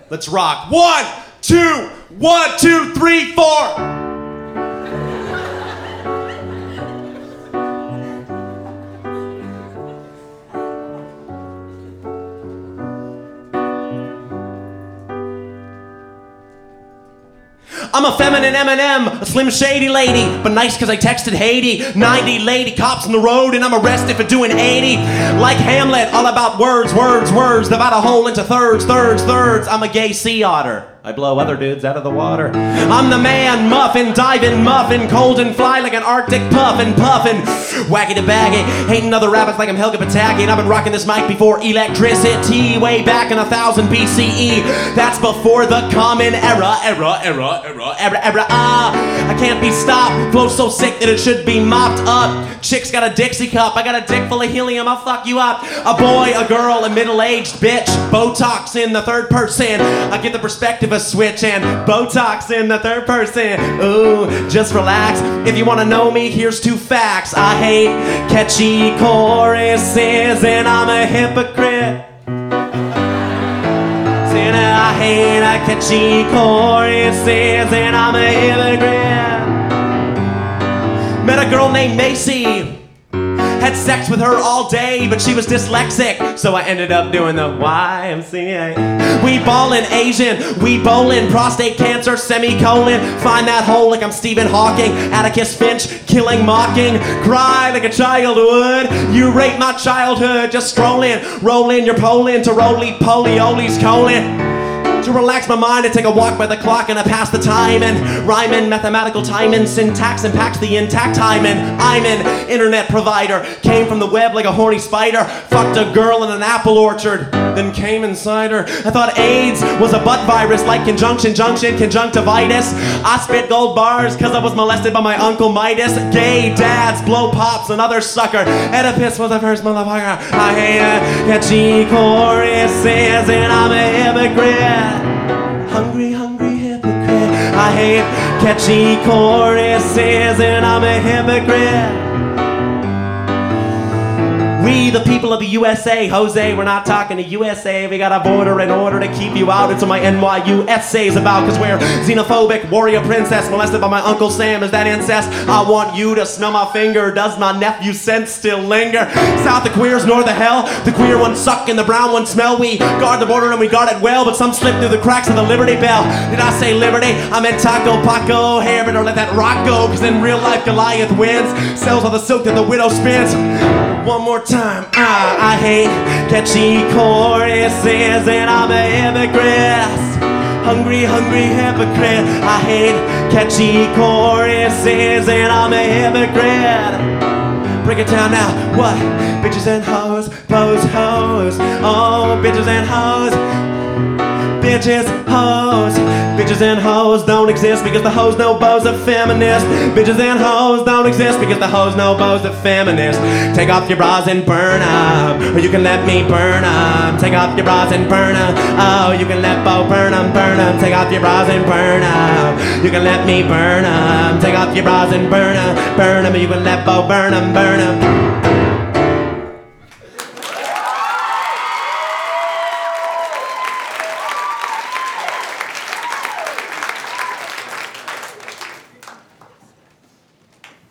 Let's rock. 1, 2, 1, 2, 3, 4. I'm a feminine M&M, a slim shady lady, but nice cause I texted Haiti. 90 lady cops on the road and I'm arrested for doing 80. Like Hamlet, all about words, words, words. Divide a hole into thirds, thirds, thirds. I'm a gay sea otter. I blow other dudes out of the water. I'm the man, muffin, diving, muffin, cold and fly like an Arctic puffin, puffin, wacky to baggy, hating other rabbits like I'm Helga Pataki, and I've been rocking this mic before electricity, way back in 1000 BCE. That's before the common era. I can't be stopped. Flow so sick that it should be mopped up. Chick's got a Dixie cup. I got a dick full of helium. I'll fuck you up. A boy, a girl, a middle-aged bitch. Botox in the third person. I get the perspective a switch and Botox in the third person. Ooh, just relax. If you want to know me, here's 2 facts. I hate catchy choruses and I'm a hypocrite. I hate catchy choruses and I'm a hypocrite. Met a girl named Macy. Had sex with her all day, but she was dyslexic, so I ended up doing the YMCA. We ballin' Asian, we bowlin', prostate cancer, semicolon. Find that hole like I'm Stephen Hawking. Atticus Finch, killing, mocking. Cry like a child would. You rape my childhood, just strolling, rolling your Poland to roly-poly, Oli's colon. To relax my mind, I take a walk by the clock and I pass the time and rhyming, mathematical timing, syntax impacts the intact timing. I'm an internet provider, came from the web like a horny spider, fucked a girl in an apple orchard, then came inside her. I thought AIDS was a butt virus like conjunction, junction, conjunctivitis. I spit gold bars cause I was molested by my Uncle Midas. Gay dads blow pops, another sucker. Oedipus was the first motherfucker. I hate catchy choruses and I'm a hypocrite. Hungry, hungry hypocrite. I hate catchy choruses and I'm a hypocrite. We the people of the USA, Jose, we're not talking to USA. We got a border in order to keep you out. It's what my NYU essay's about. Cause we're xenophobic, warrior princess, molested by my Uncle Sam. Is that incest? I want you to smell my finger. Does my nephew's scent still linger? South the queers, north the hell. The queer ones suck and the brown ones smell. We guard the border and we guard it well, but some slip through the cracks of the Liberty Bell. Did I say liberty? I meant Taco Paco, hair or let that rock go. Cause in real life Goliath wins, sells all the silk that the widow spins. One more time. I hate catchy choruses and I'm a hypocrite. Hungry, hungry hypocrite. I hate catchy choruses and I'm a hypocrite. Break it down now. What? Bitches and hoes, pose hoes. Oh, bitches and hoes. Bitches, hoes. Bitches and hoes don't exist because the hoes know bows are feminist. Bitches and hoes don't exist because the hoes know bows are feminist. Take off your bras and burn up, or you can let me burn up. Take off your bras and burn up. Oh, you can let Bo burn them, burn them. Take off your bras and burn up. You can let me burn up. Take off your bras and burn them, burn them. You can let Bo burn them, burn them.